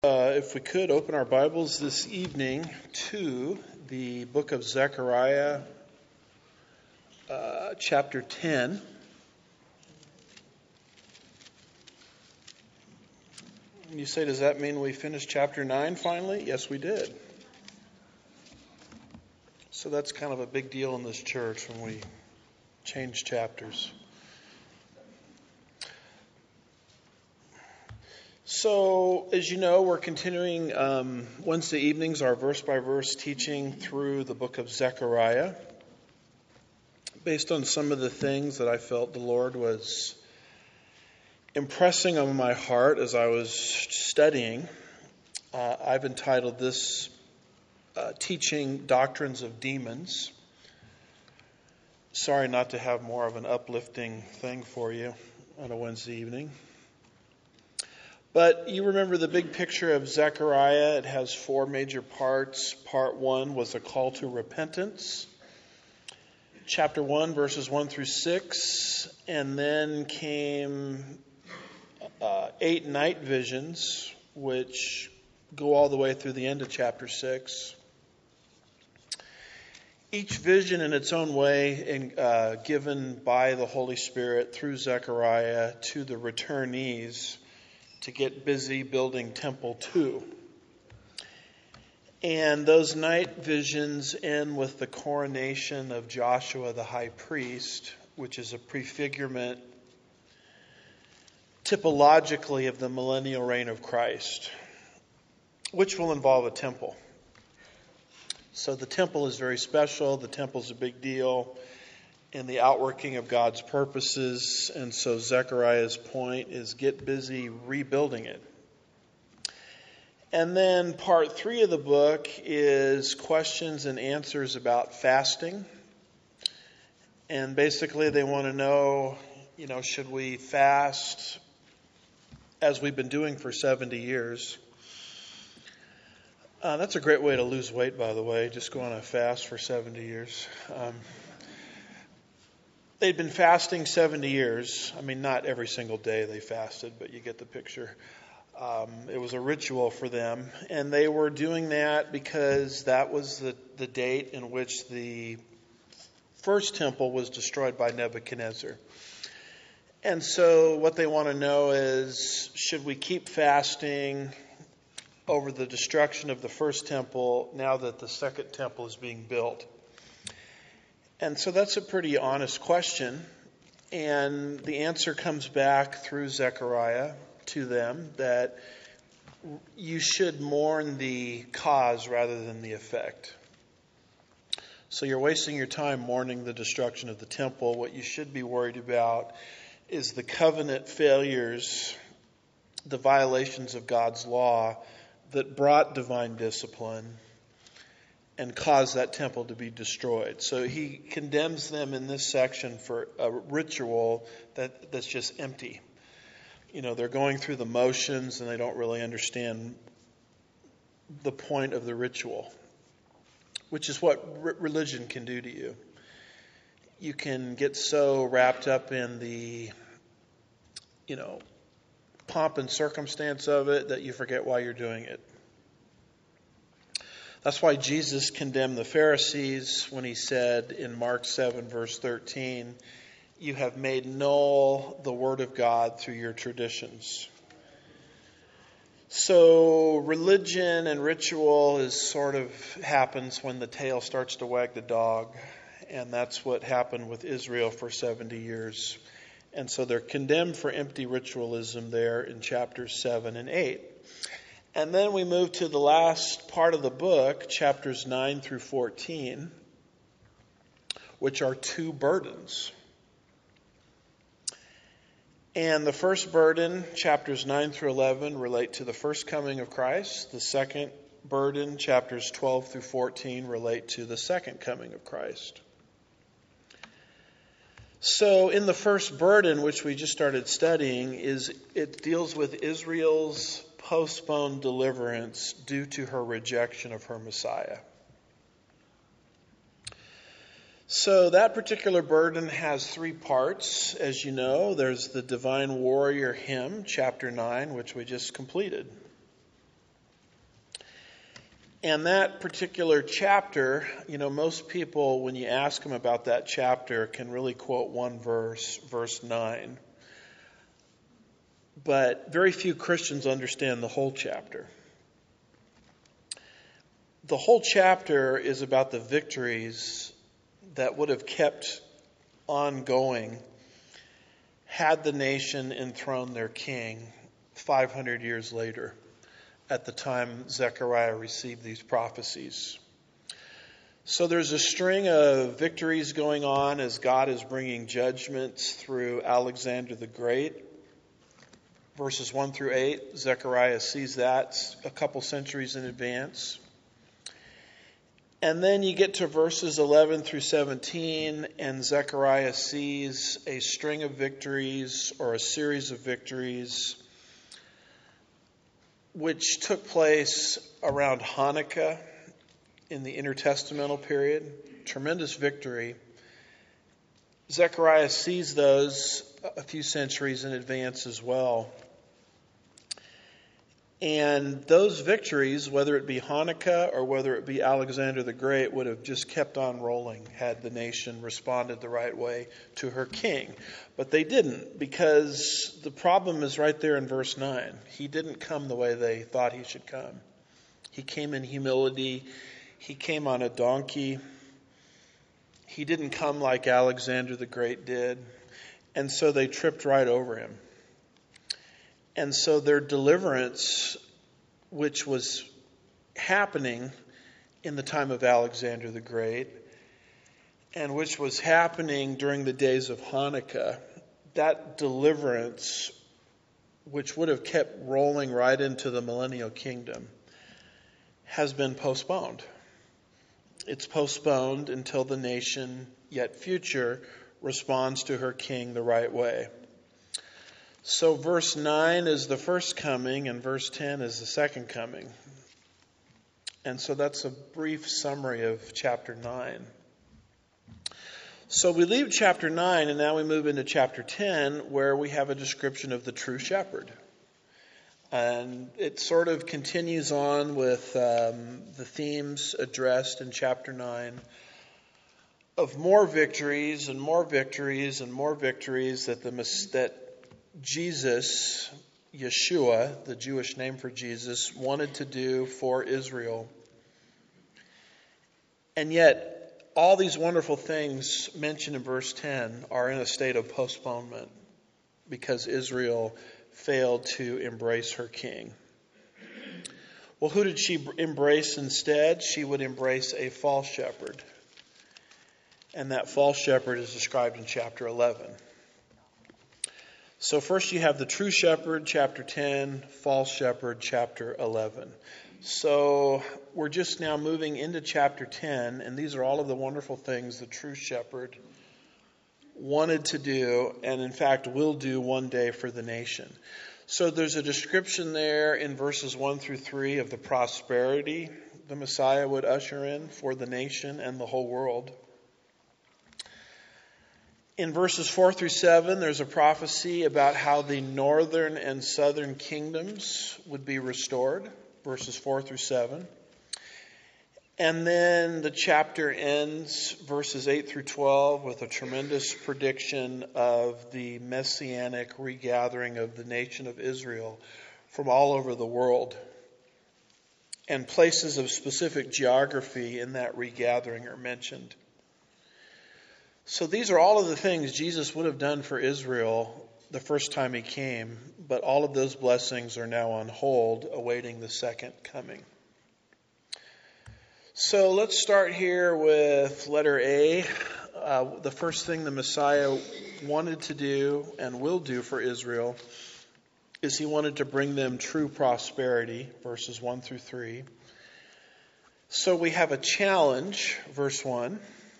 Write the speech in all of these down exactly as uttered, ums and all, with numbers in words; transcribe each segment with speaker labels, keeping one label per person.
Speaker 1: Uh, if we could open our Bibles this evening to the book of Zechariah, uh, chapter ten. You say, does that mean we finished chapter nine finally? Yes, we did. So that's kind of a big deal in this church when we change chapters. So, as you know, we're continuing um, Wednesday evenings our verse-by-verse teaching through the book of Zechariah, based on some of the things that I felt the Lord was impressing on my heart as I was studying. Uh, I've entitled this uh, teaching Doctrines of Demons. Sorry not to have more of an uplifting thing for you on a Wednesday evening. But you remember the big picture of Zechariah. It has four major parts. Part one was a call to repentance. Chapter one, verses one through six. And then came uh, eight night visions, which go all the way through the end of chapter six. Each vision in its own way and uh, given by the Holy Spirit through Zechariah to the returnees to get busy building Temple two. And those night visions end with the coronation of Joshua the high priest, which is a prefigurement typologically of the millennial reign of Christ, which will involve a temple. So the temple is very special. The temple is a big deal in the outworking of God's purposes. And so Zechariah's point is get busy rebuilding it. And then part three of the book is questions and answers about fasting. And basically they want to know, you know, should we fast as we've been doing for seventy years? Uh, that's a great way to lose weight, by the way, just go on a fast for seventy years. Um, They'd been fasting seventy years. I mean, not every single day they fasted, but you get the picture. Um, it was a ritual for them. And they were doing that because that was the, the date in which the first temple was destroyed by Nebuchadnezzar. And so what they want to know is, should we keep fasting over the destruction of the first temple now that the second temple is being built? And so that's a pretty honest question. And the answer comes back through Zechariah to them that you should mourn the cause rather than the effect. So you're wasting your time mourning the destruction of the temple. What you should be worried about is the covenant failures, the violations of God's law that brought divine discipline and cause that temple to be destroyed. So he condemns them in this section for a ritual that, that's just empty. You know, they're going through the motions and they don't really understand the point of the ritual, which is what re- religion can do to you. You can get so wrapped up in the, you know, pomp and circumstance of it that you forget why you're doing it. That's why Jesus condemned the Pharisees when he said in Mark seven, verse thirteen, you have made null the word of God through your traditions. So religion and ritual is sort of happens when the tail starts to wag the dog. And that's what happened with Israel for seventy years. And so they're condemned for empty ritualism there in chapters seven and eight. And then we move to the last part of the book, chapters nine through fourteen, which are two burdens. And the first burden, chapters nine through eleven, relate to the first coming of Christ. The second burden, chapters twelve through fourteen, relate to the second coming of Christ. So in the first burden, which we just started studying, is it deals with Israel's postponed deliverance due to her rejection of her Messiah. So that particular burden has three parts. As you know, there's the Divine Warrior hymn, chapter nine, which we just completed. And that particular chapter, you know, most people, when you ask them about that chapter, can really quote one verse, verse nine. But very few Christians understand the whole chapter. The whole chapter is about the victories that would have kept on going had the nation enthroned their king five hundred years later, at the time Zechariah received these prophecies. So there's a string of victories going on as God is bringing judgments through Alexander the Great. Verses one through eight, Zechariah sees that a couple centuries in advance. And then you get to verses eleven through seventeen, and Zechariah sees a string of victories or a series of victories which took place around Hanukkah in the intertestamental period. Tremendous victory. Zechariah sees those a few centuries in advance as well. And those victories, whether it be Hanukkah or whether it be Alexander the Great, would have just kept on rolling had the nation responded the right way to her king. But they didn't, because the problem is right there in verse nine. He didn't come the way they thought he should come. He came in humility. He came on a donkey. He didn't come like Alexander the Great did. And so they tripped right over him. And so their deliverance, which was happening in the time of Alexander the Great, and which was happening during the days of Hanukkah, that deliverance, which would have kept rolling right into the millennial kingdom, has been postponed. It's postponed until the nation, yet future, responds to her king the right way. So verse nine is the first coming and verse ten is the second coming. And so that's a brief summary of chapter nine. So we leave chapter nine and now we move into chapter ten, where we have a description of the true shepherd. And it sort of continues on with um, the themes addressed in chapter nine of more victories and more victories and more victories that the that Jesus, Yeshua, the Jewish name for Jesus, wanted to do for Israel. And yet, all these wonderful things mentioned in verse ten are in a state of postponement because Israel failed to embrace her king. Well, who did she embrace instead? She would embrace a false shepherd. And that false shepherd is described in chapter eleven. So first you have the true shepherd, chapter ten, false shepherd, chapter eleven. So we're just now moving into chapter ten, and these are all of the wonderful things the true shepherd wanted to do, and in fact will do one day for the nation. So there's a description there in verses one through three of the prosperity the Messiah would usher in for the nation and the whole world. In verses four through seven, there's a prophecy about how the northern and southern kingdoms would be restored, verses four through seven. And then the chapter ends, verses eight through twelve, with a tremendous prediction of the messianic regathering of the nation of Israel from all over the world. And places of specific geography in that regathering are mentioned. So these are all of the things Jesus would have done for Israel the first time he came, but all of those blessings are now on hold, awaiting the second coming. So let's start here with letter A. Uh, the first thing the Messiah wanted to do and will do for Israel is he wanted to bring them true prosperity, verses one through three. So we have a challenge, verse one.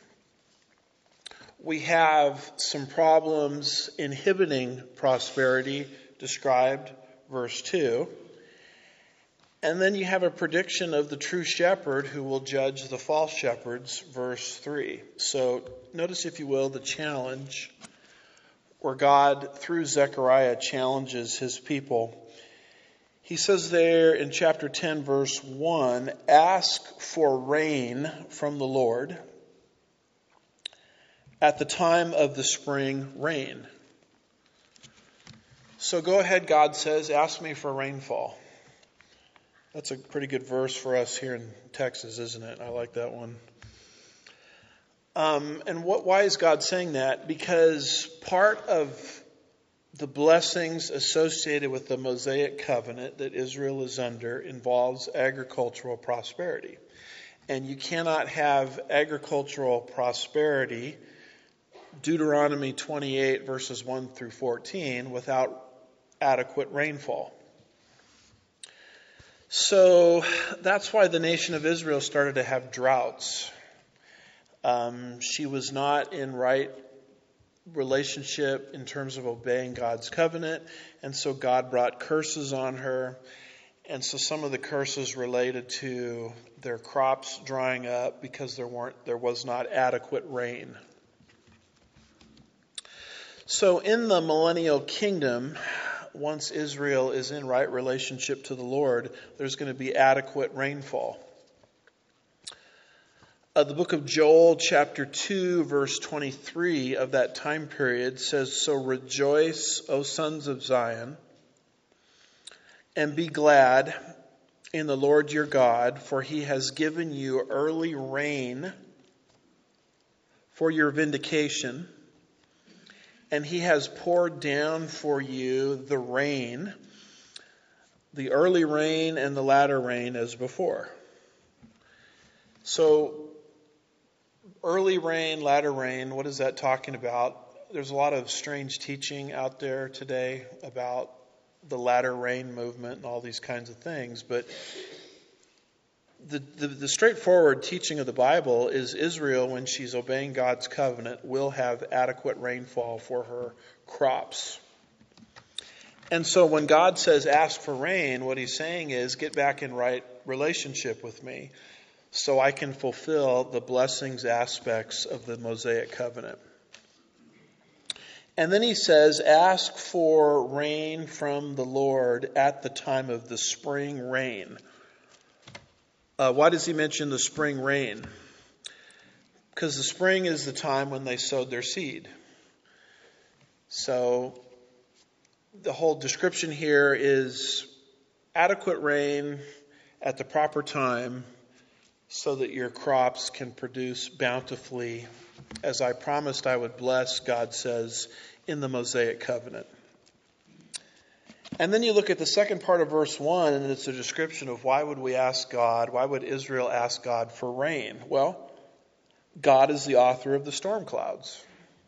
Speaker 1: We have some problems inhibiting prosperity, described, verse two. And then you have a prediction of the true shepherd who will judge the false shepherds, verse three. So notice, if you will, the challenge where God, through Zechariah, challenges his people. He says there in chapter ten, verse one, ask for rain from the Lord at the time of the spring rain. So go ahead, God says, ask me for rainfall. That's a pretty good verse for us here in Texas, isn't it? I like that one. Um, and what? Why is God saying that? Because part of the blessings associated with the Mosaic covenant that Israel is under involves agricultural prosperity. And you cannot have agricultural prosperity, Deuteronomy twenty-eight verses one through fourteen, without adequate rainfall. So that's why the nation of Israel started to have droughts. Um, she was not in right relationship in terms of obeying God's covenant, and so God brought curses on her. And so some of the curses related to their crops drying up because there weren't there was not adequate rain. So in the millennial kingdom, once Israel is in right relationship to the Lord, there's going to be adequate rainfall. Uh, the book of Joel, chapter two, verse twenty-three of that time period says, "So rejoice, O sons of Zion, and be glad in the Lord your God, for he has given you early rain for your vindication, and he has poured down for you the rain, the early rain and the latter rain as before." So, early rain, latter rain, what is that talking about? There's a lot of strange teaching out there today about the latter rain movement and all these kinds of things. But the, the, the straightforward teaching of the Bible is Israel, when she's obeying God's covenant, will have adequate rainfall for her crops. And so when God says ask for rain, what he's saying is get back in right relationship with me, so I can fulfill the blessings aspects of the Mosaic covenant. And then he says, ask for rain from the Lord at the time of the spring rain. Uh, why does he mention the spring rain? Because the spring is the time when they sowed their seed. So the whole description here is adequate rain at the proper time, so that your crops can produce bountifully, as I promised I would bless, God says, in the Mosaic covenant. And then you look at the second part of verse one, and it's a description of why would we ask God, why would Israel ask God for rain? Well, God is the author of the storm clouds.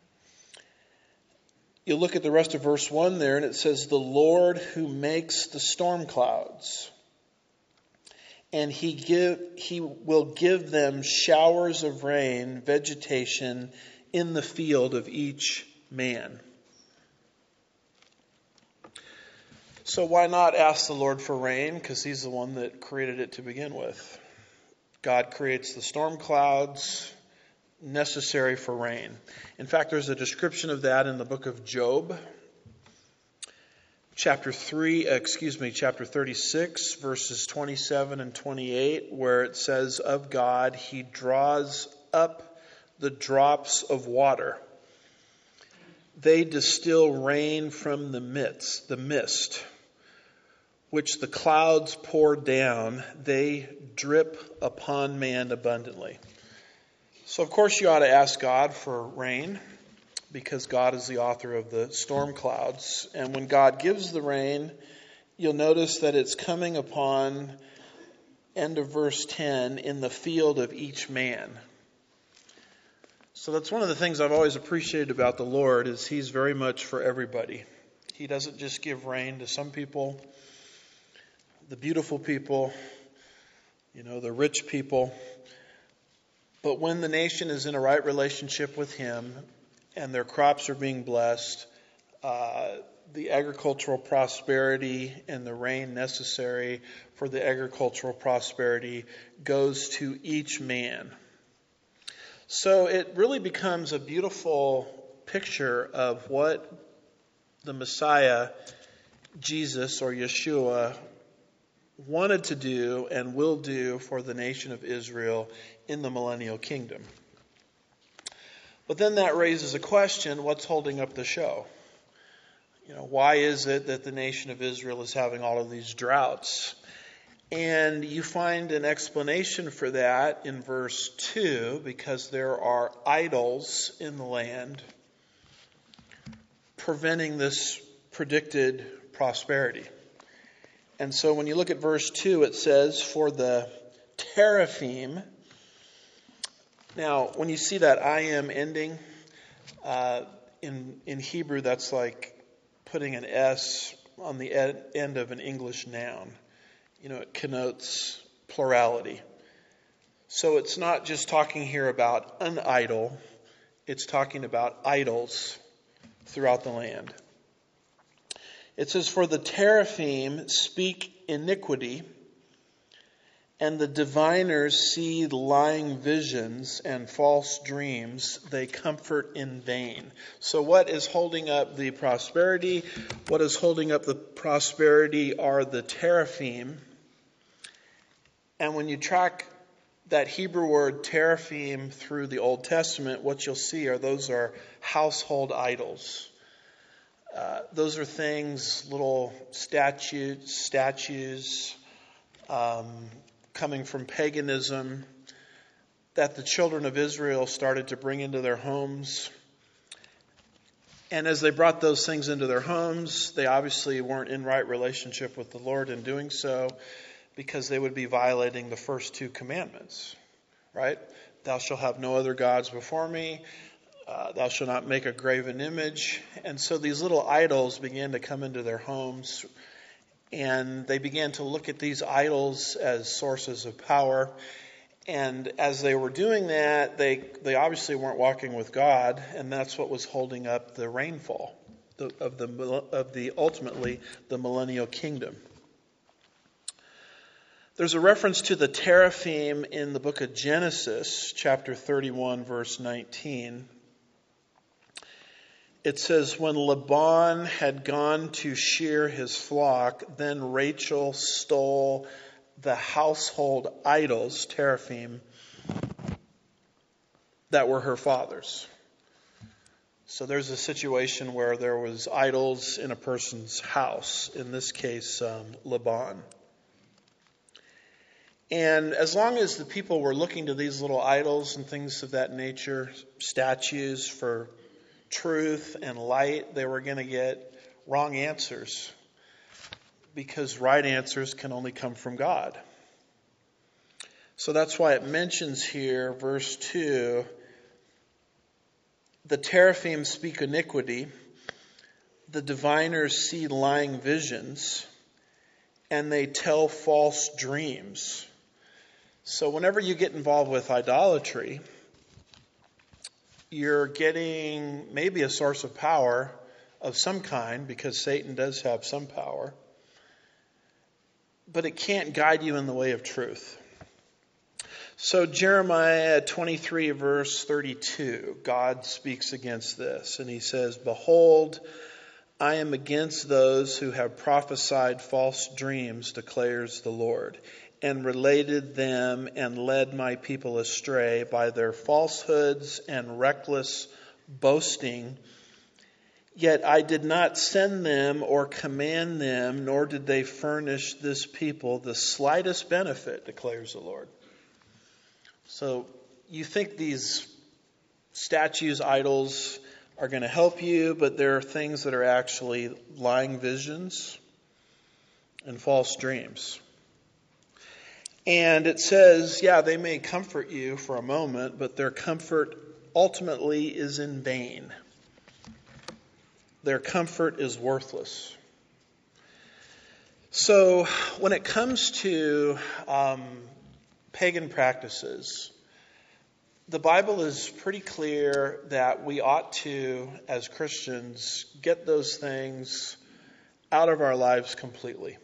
Speaker 1: You look at the rest of verse one there, and it says, the Lord who makes the storm clouds. And he give he will give them showers of rain, vegetation in the field of each man. So why not ask the Lord for rain? Because he's the one that created it to begin with. God creates the storm clouds necessary for rain. In fact, there's a description of that in the book of Job. Chapter three, excuse me, chapter thirty-six, verses twenty-seven and twenty-eight, where it says of God, he draws up the drops of water. They distill rain from the mist, the mist, which the clouds pour down. They drip upon man abundantly. So, of course, you ought to ask God for rain, because God is the author of the storm clouds. And when God gives the rain, you'll notice that it's coming upon, end of verse ten, in the field of each man. So that's one of the things I've always appreciated about the Lord, is he's very much for everybody. He doesn't just give rain to some people, the beautiful people, you know, the rich people. But when the nation is in a right relationship with him, and their crops are being blessed, uh, the agricultural prosperity and the rain necessary for the agricultural prosperity goes to each man. So it really becomes a beautiful picture of what the Messiah, Jesus or Yeshua, wanted to do and will do for the nation of Israel in the millennial kingdom. But then that raises a question: what's holding up the show? You know, why is it that the nation of Israel is having all of these droughts? And you find an explanation for that in verse two, because there are idols in the land preventing this predicted prosperity. And so when you look at verse two, it says, for the teraphim. Now, when you see that I am ending, uh, in, in Hebrew, that's like putting an S on the ed, end of an English noun. You know, it connotes plurality. So it's not just talking here about an idol, it's talking about idols throughout the land. It says, for the teraphim speak iniquity, and the diviners see lying visions and false dreams. They comfort in vain. So what is holding up the prosperity? What is holding up the prosperity are the teraphim. And when you track that Hebrew word teraphim through the Old Testament, what you'll see are those are household idols. Uh, those are things, little statues, statues um, coming from paganism that the children of Israel started to bring into their homes. And as they brought those things into their homes, they obviously weren't in right relationship with the Lord in doing so, because they would be violating the first two commandments, right? Thou shalt have no other gods before me. Uh, thou shalt not make a graven image. And so these little idols began to come into their homes, and they began to look at these idols as sources of power. And as they were doing that, they, they obviously weren't walking with God, and that's what was holding up the rainfall the, of the of the ultimately the millennial kingdom. There's a reference to the teraphim in the book of Genesis, chapter thirty-one, verse nineteen. It says, when Laban had gone to shear his flock, then Rachel stole the household idols, teraphim, that were her father's. So there's a situation where there was idols in a person's house, in this case, um, Laban. And as long as the people were looking to these little idols and things of that nature, statues for truth and light, they were going to get wrong answers, because right answers can only come from God. So that's why it mentions here, verse two, the teraphim speak iniquity, the diviners see lying visions, and they tell false dreams. So whenever you get involved with idolatry, you're getting maybe a source of power of some kind, because Satan does have some power, but it can't guide you in the way of truth. So Jeremiah twenty-three, verse thirty-two, God speaks against this, and he says, behold, I am against those who have prophesied false dreams, declares the Lord, and related them and led my people astray by their falsehoods and reckless boasting. Yet I did not send them or command them, nor did they furnish this people the slightest benefit, declares the Lord. So you think these statues, idols, are going to help you, but there are things that are actually lying visions and false dreams. And it says, yeah, they may comfort you for a moment, but their comfort ultimately is in vain. Their comfort is worthless. So when it comes to um, pagan practices, the Bible is pretty clear that we ought to, as Christians, get those things out of our lives completely.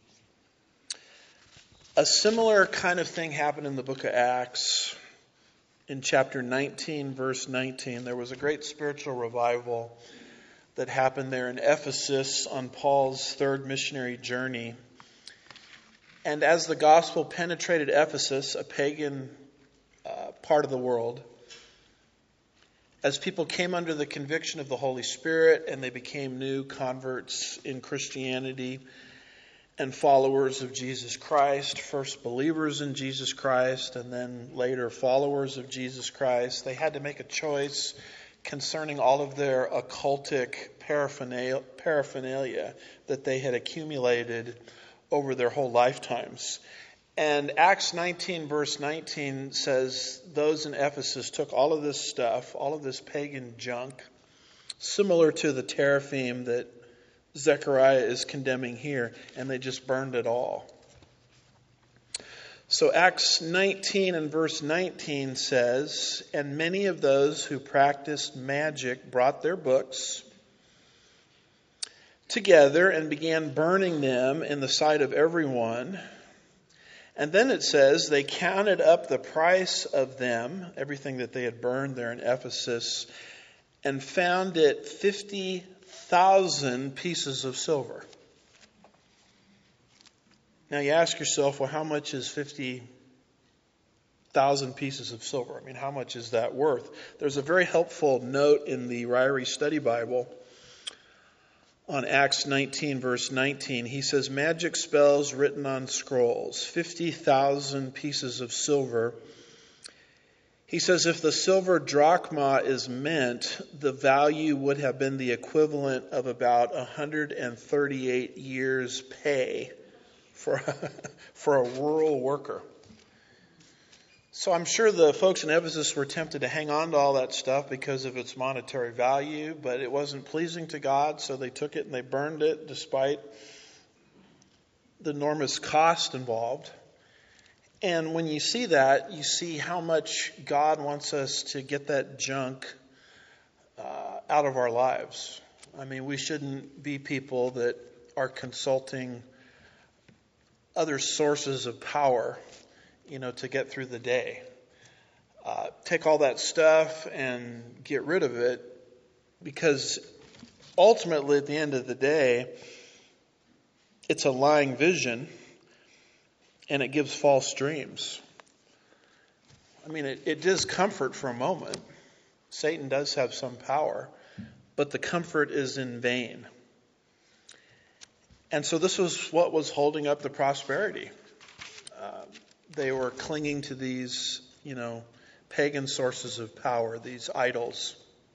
Speaker 1: A similar kind of thing happened in the book of Acts. In chapter nineteen, verse nineteen, there was a great spiritual revival that happened there in Ephesus on Paul's third missionary journey. And as the gospel penetrated Ephesus, a pagan uh, part of the world, as people came under the conviction of the Holy Spirit and they became new converts in Christianity and followers of Jesus Christ, first believers in Jesus Christ and then later followers of Jesus Christ, they had to make a choice concerning all of their occultic paraphernalia, paraphernalia that they had accumulated over their whole lifetimes. And Acts nineteen verse nineteen says those in Ephesus took all of this stuff, all of this pagan junk, similar to the teraphim that Zechariah is condemning here, and they just burned it all. So Acts nineteen and verse nineteen says, "And many of those who practiced magic brought their books together and began burning them in the sight of everyone." And then it says they counted up the price of them, everything that they had burned there in Ephesus, and found it fifty thousand pieces of silver. Now you ask yourself, well, how much is fifty thousand pieces of silver? I mean, how much is that worth? There's a very helpful note in the Ryrie Study Bible on Acts nineteen, verse nineteen. He says, magic spells written on scrolls, fifty thousand pieces of silver. He says, if the silver drachma is meant, the value would have been the equivalent of about one hundred thirty-eight years' pay for, for a rural worker. So I'm sure the folks in Ephesus were tempted to hang on to all that stuff because of its monetary value, but it wasn't pleasing to God, so they took it and they burned it despite the enormous cost involved. And when you see that, you see how much God wants us to get that junk uh, out of our lives. I mean, we shouldn't be people that are consulting other sources of power, you know, to get through the day. Uh, take all that stuff and get rid of it, because ultimately at the end of the day, it's a lying vision and it gives false dreams. I mean, it, it does comfort for a moment. Satan does have some power, but the comfort is in vain. And so this was what was holding up the prosperity. Uh, They were clinging to these, you know, pagan sources of power, these idols.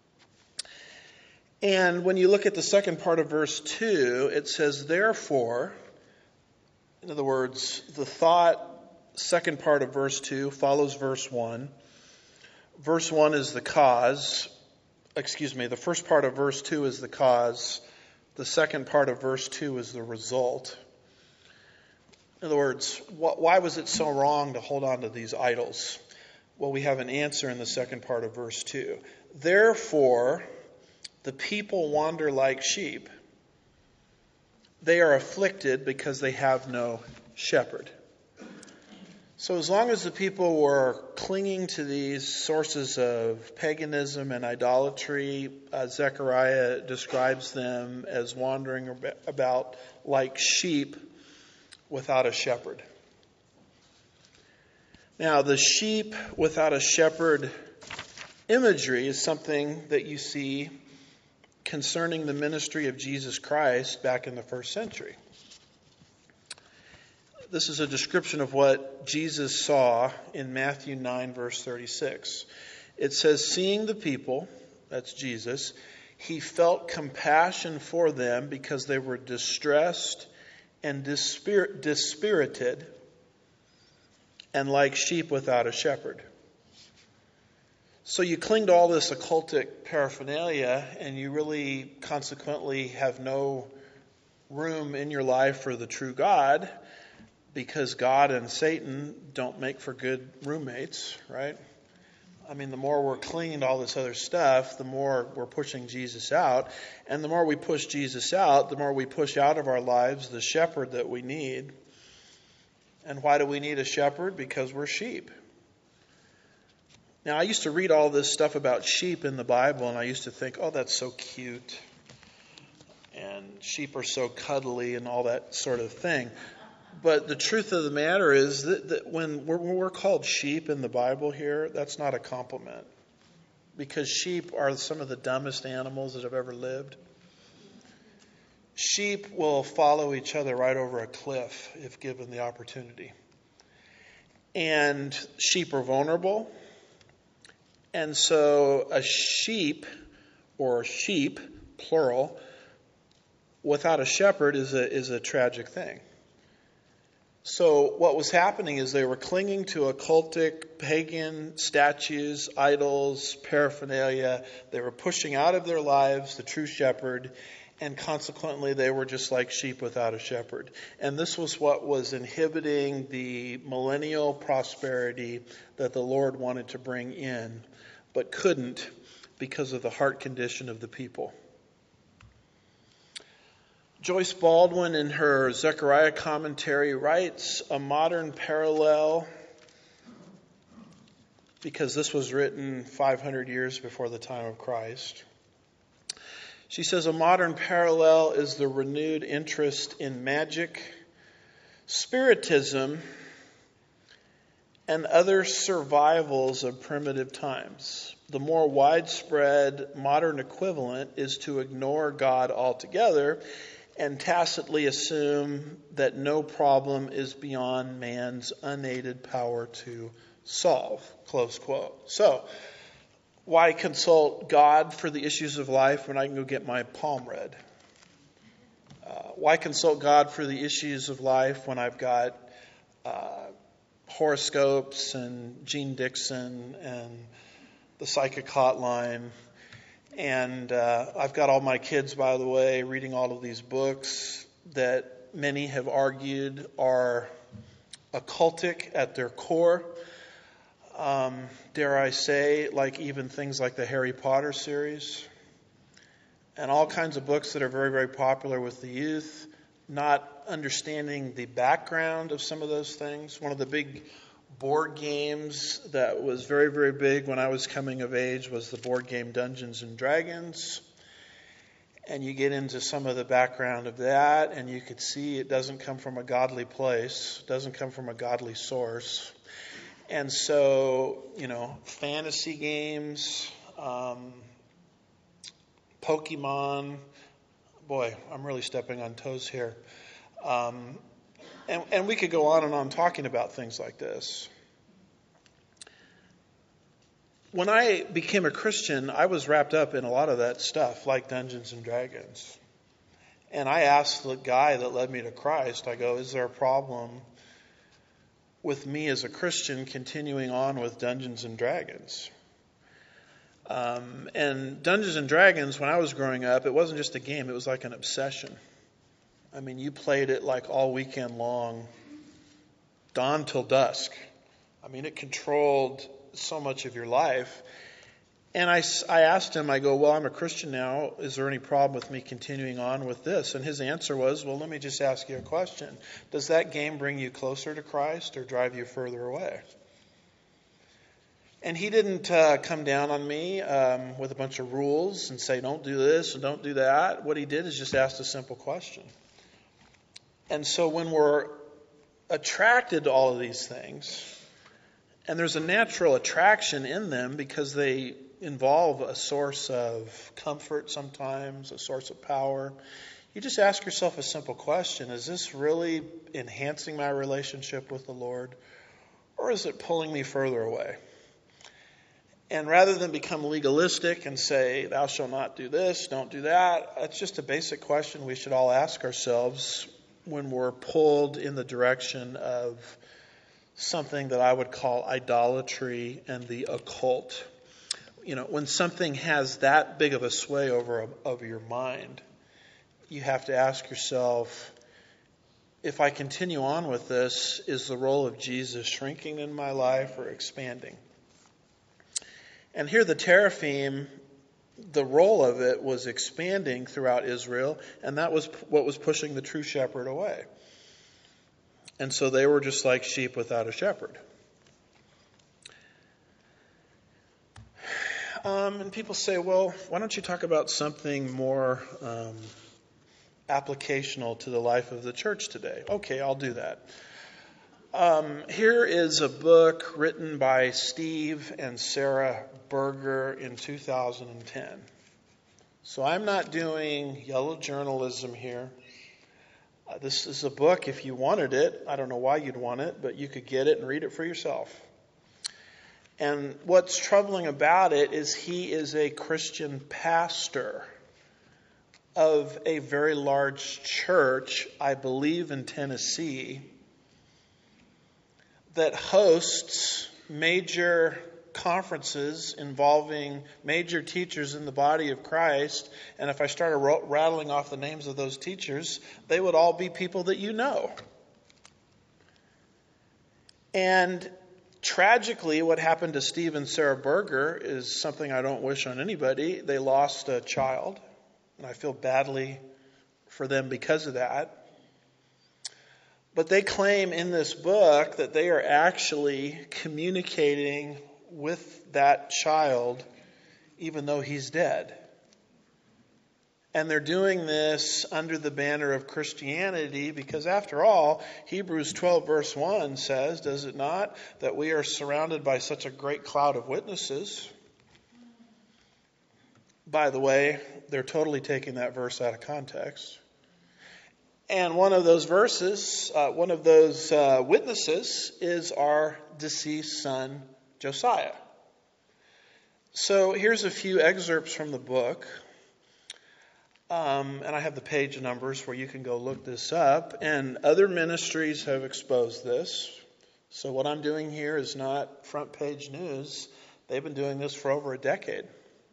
Speaker 1: And when you look at the second part of verse two, it says, therefore, in other words, the thought, second part of verse two follows verse one. Verse one is the cause. Excuse me, the first part of verse two is the cause. The second part of verse two is the result. In other words, why was it so wrong to hold on to these idols? Well, we have an answer in the second part of verse two. Therefore, the people wander like sheep. They are afflicted because they have no shepherd. So as long as the people were clinging to these sources of paganism and idolatry, uh, Zechariah describes them as wandering about like sheep without a shepherd. Now, the sheep without a shepherd imagery is something that you see concerning the ministry of Jesus Christ back in the first century. This is a description of what Jesus saw in Matthew nine, verse thirty-six. It says, seeing the people, that's Jesus, he felt compassion for them because they were distressed and dispir- dispirited and like sheep without a shepherd. So you cling to all this occultic paraphernalia and you really consequently have no room in your life for the true God, because God and Satan don't make for good roommates, right? I mean, the more we're clinging to all this other stuff, the more we're pushing Jesus out. And the more we push Jesus out, the more we push out of our lives the shepherd that we need. And why do we need a shepherd? Because we're sheep. Now, I used to read all this stuff about sheep in the Bible, and I used to think, oh, that's so cute. And sheep are so cuddly and all that sort of thing. but the truth of the matter is that, that when, we're, when we're called sheep in the Bible here, that's not a compliment. Because sheep are some of the dumbest animals that have ever lived. Sheep will follow each other right over a cliff if given the opportunity. And sheep are vulnerable. And so a sheep, or sheep, plural, without a shepherd is a is a tragic thing. So what was happening is they were clinging to occultic, pagan statues, idols, paraphernalia. They were pushing out of their lives the true shepherd, and consequently they were just like sheep without a shepherd. And this was what was inhibiting the millennial prosperity that the Lord wanted to bring in, but couldn't because of the heart condition of the people. Joyce Baldwin, in her Zechariah commentary, writes a modern parallel, because this was written five hundred years before the time of Christ. She says a modern parallel is the renewed interest in magic, spiritism, and other survivals of primitive times. The more widespread modern equivalent is to ignore God altogether and tacitly assume that no problem is beyond man's unaided power to solve, close quote. So, why consult God for the issues of life when I can go get my palm read? Uh, why consult God for the issues of life when I've got uh, horoscopes and Gene Dixon and the Psychic Hotline? And uh, I've got all my kids, by the way, reading all of these books that many have argued are occultic at their core. Um, dare I say, like even things like the Harry Potter series. And all kinds of books that are very, very popular with the youth, not understanding the background of some of those things. One of the big board games that was very, very big when I was coming of age was the board game Dungeons and Dragons. And you get into some of the background of that, and you could see it doesn't come from a godly place, it doesn't come from a godly source. And so, you know, fantasy games, um, Pokemon, boy, I'm really stepping on toes here. Um, And, and we could go on and on talking about things like this. When I became a Christian, I was wrapped up in a lot of that stuff, like Dungeons and Dragons. And I asked the guy that led me to Christ, I go, is there a problem with me as a Christian continuing on with Dungeons and Dragons? Um, and Dungeons and Dragons, when I was growing up, it wasn't just a game, it was like an obsession. I mean, you played it like all weekend long, dawn till dusk. I mean, it controlled so much of your life. And I, I asked him, I go, well, I'm a Christian now. Is there any problem with me continuing on with this? And his answer was, well, let me just ask you a question. Does that game bring you closer to Christ or drive you further away? And he didn't uh, come down on me um, with a bunch of rules and say, don't do this and don't do that. What he did is just ask a simple question. And so when we're attracted to all of these things, and there's a natural attraction in them because they involve a source of comfort sometimes, a source of power, you just ask yourself a simple question. Is this really enhancing my relationship with the Lord, or is it pulling me further away? And rather than become legalistic and say, thou shalt not do this, don't do that, it's just a basic question we should all ask ourselves when we're pulled in the direction of something that I would call idolatry and the occult. You know, when something has that big of a sway over, over your mind, you have to ask yourself, if I continue on with this, is the role of Jesus shrinking in my life or expanding? And here the teraphim, the role of it was expanding throughout Israel, and that was what was pushing the true shepherd away. And so they were just like sheep without a shepherd. Um, and people say, well, why don't you talk about something more um, applicational to the life of the church today. Okay, I'll do that. Um, here is a book written by Steve and Sarah Berger in two thousand ten. So I'm not doing yellow journalism here. Uh, this is a book, if you wanted it, I don't know why you'd want it, but you could get it and read it for yourself. And what's troubling about it is he is a Christian pastor of a very large church, I believe in Tennessee, that hosts major conferences involving major teachers in the body of Christ. And if I started rattling off the names of those teachers, they would all be people that you know. And tragically, what happened to Steve and Sarah Berger is something I don't wish on anybody. They lost a child, and I feel badly for them because of that. But they claim in this book that they are actually communicating with that child even though he's dead. And they're doing this under the banner of Christianity because, after all, Hebrews twelve verse one says, does it not, that we are surrounded by such a great cloud of witnesses? By the way, they're totally taking that verse out of context. And one of those verses, uh, one of those uh, witnesses is our deceased son, Josiah. So here's a few excerpts from the book. Um, and I have the page numbers where you can go look this up. And other ministries have exposed this. So what I'm doing here is not front page news. They've been doing this for over a decade.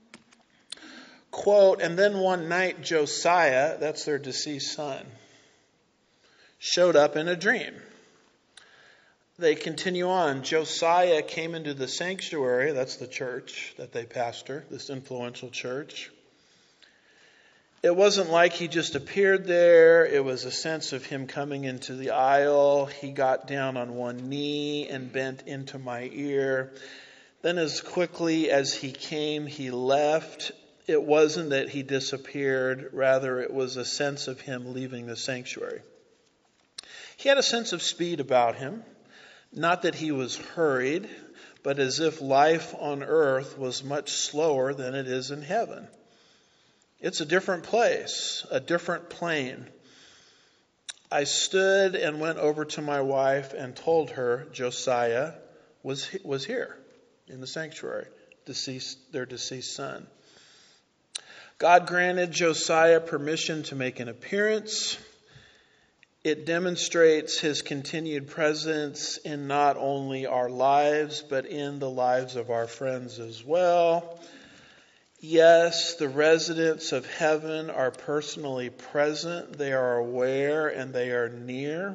Speaker 1: Quote, and then one night Josiah, that's their deceased son, showed up in a dream. They continue on. Josiah came into the sanctuary, that's the church that they pastor, this influential church. It wasn't like he just appeared there. It was a sense of him coming into the aisle. He got down on one knee and bent into my ear. Then as quickly as he came, he left. It wasn't that he disappeared. Rather, it was a sense of him leaving the sanctuary. He had a sense of speed about him. Not that he was hurried, but as if life on earth was much slower than it is in heaven. It's a different place, a different plane. I stood and went over to my wife and told her Josiah was was here in the sanctuary, deceased, their deceased son. God granted Josiah permission to make an appearance. It demonstrates his continued presence in not only our lives, but in the lives of our friends as well. Yes, the residents of heaven are personally present. They are aware and they are near.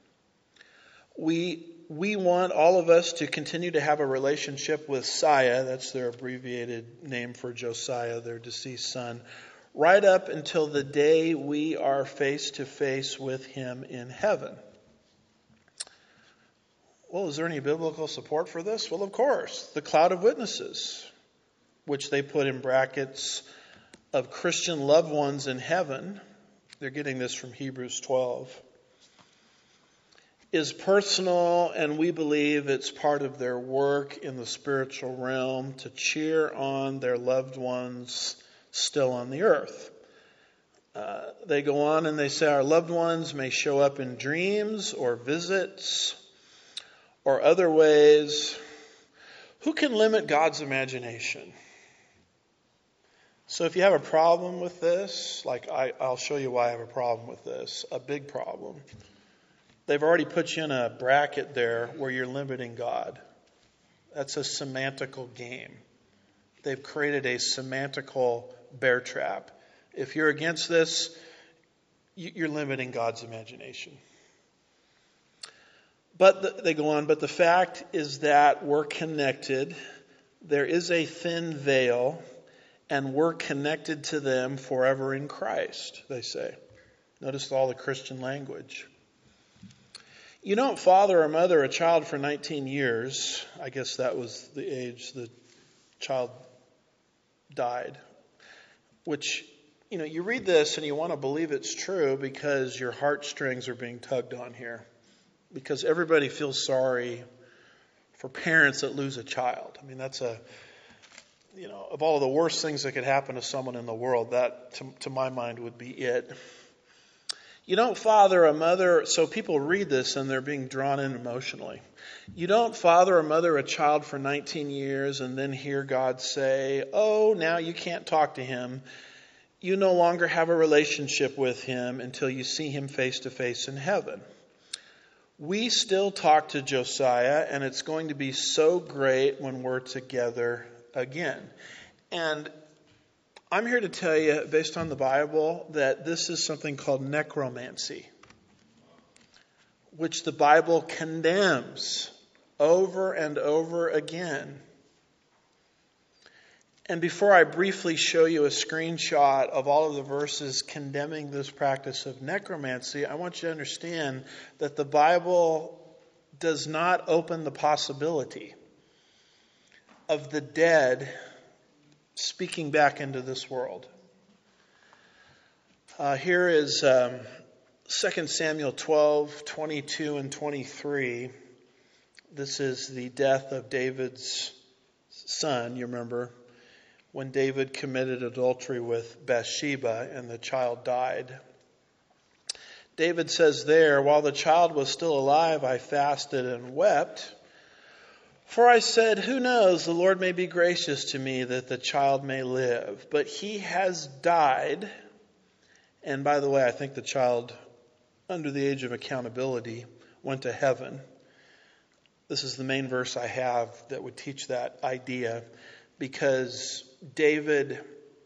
Speaker 1: We we want all of us to continue to have a relationship with Siah. That's their abbreviated name for Josiah, their deceased son, right up until the day we are face to face with him in heaven. Well, is there any biblical support for this? Well, of course, the cloud of witnesses, which they put in brackets of Christian loved ones in heaven. They're getting this from Hebrews twelve. Is personal, and we believe it's part of their work in the spiritual realm to cheer on their loved ones still on the earth. Uh, they go on and they say our loved ones may show up in dreams or visits or other ways. Who can limit God's imagination? So if you have a problem with this, like I, I'll show you why I have a problem with this, a big problem. They've already put you in a bracket there where you're limiting God. That's a semantical game. They've created a semantical bear trap. If you're against this, you're limiting God's imagination. But the, they go on, but the fact is that we're connected. There is a thin veil, and we're connected to them forever in Christ, they say. Notice all the Christian language. You don't father or mother a child for nineteen years. I guess that was the age the child died. Which, you know, you read this and you want to believe it's true because your heartstrings are being tugged on here. Because everybody feels sorry for parents that lose a child. I mean, that's a, you know, of all of the worst things that could happen to someone in the world, that, to, to my mind, would be it. You don't father a mother, so people read this and they're being drawn in emotionally. You don't father or mother a child for nineteen years and then hear God say, oh, now you can't talk to him. You no longer have a relationship with him until you see him face to face in heaven. We still talk to Josiah, and it's going to be so great when we're together again. And I'm here to tell you, based on the Bible, that this is something called necromancy, which the Bible condemns over and over again. And before I briefly show you a screenshot of all of the verses condemning this practice of necromancy, I want you to understand that the Bible does not open the possibility of the dead speaking back into this world. Uh, here is um, Second Samuel twelve, twenty-two and twenty-three. This is the death of David's son, you remember, when David committed adultery with Bathsheba and the child died. David says there, while the child was still alive, I fasted and wept. For I said, who knows, the Lord may be gracious to me that the child may live. But he has died. And by the way, I think the child, under the age of accountability, went to heaven. This is the main verse I have that would teach that idea, because David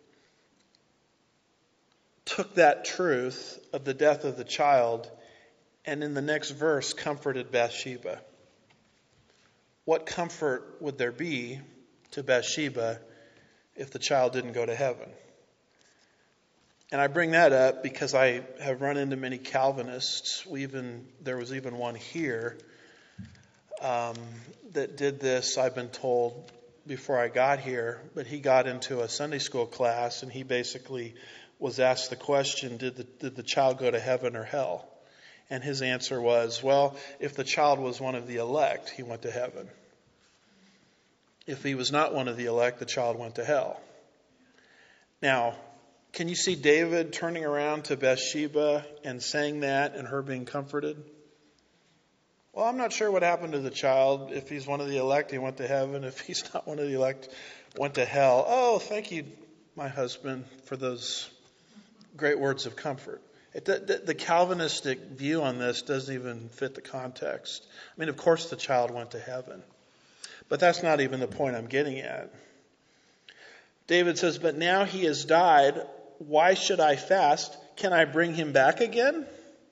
Speaker 1: took that truth of the death of the child and in the next verse comforted Bathsheba. What comfort would there be to Bathsheba if the child didn't go to heaven? And I bring that up because I have run into many Calvinists. We even there was even one here um, that did this, I've been told, before I got here. But he got into a Sunday school class and he basically was asked the question, did the, did the child go to heaven or hell? And his answer was, well, if the child was one of the elect, he went to heaven. If he was not one of the elect, the child went to hell. Now, can you see David turning around to Bathsheba and saying that and her being comforted? Well, I'm not sure what happened to the child. If he's one of the elect, he went to heaven. If he's not one of the elect, went to hell. Oh, thank you, my husband, for those great words of comfort. It, the, the Calvinistic view on this doesn't even fit the context. I mean, of course the child went to heaven. But that's not even the point I'm getting at. David says, but now he has died. Why should I fast? Can I bring him back again?